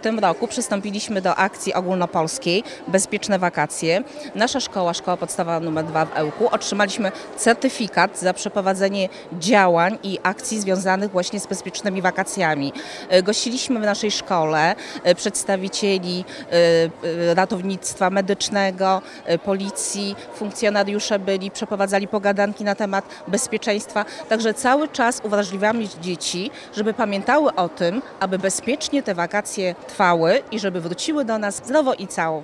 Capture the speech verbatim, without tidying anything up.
tym roku przystąpiliśmy do akcji ogólnopolskiej Bezpieczne wakacje. Nasza szkoła, szkoła podstawowa numer dwa w Ełku, otrzymaliśmy certyfikat za przeprowadzenie działań i akcji związanych właśnie z bezpiecznymi wakacjami. Gościliśmy w naszej szkole przedstawicieli ratownictwa medycznego, policji, funkcjonariusze byli, przeprowadzali pogadanki na temat bezpieczeństwa. Także cały czas uwrażliwiamy dzieci, żeby pamiętały o tym, aby bezpiecznie te wakacje trwały i żeby wróciły do nas zdrowo i cało.